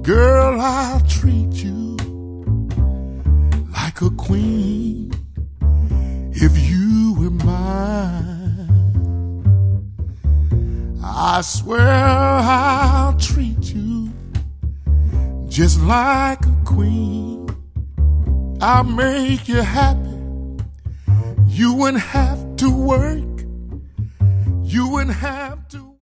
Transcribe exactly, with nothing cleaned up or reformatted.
Girl, I'll treat you like a queen if you were mine. I swear I'll treat you just like a queen. I'll make you happy. You wouldn't have to work. You wouldn't have to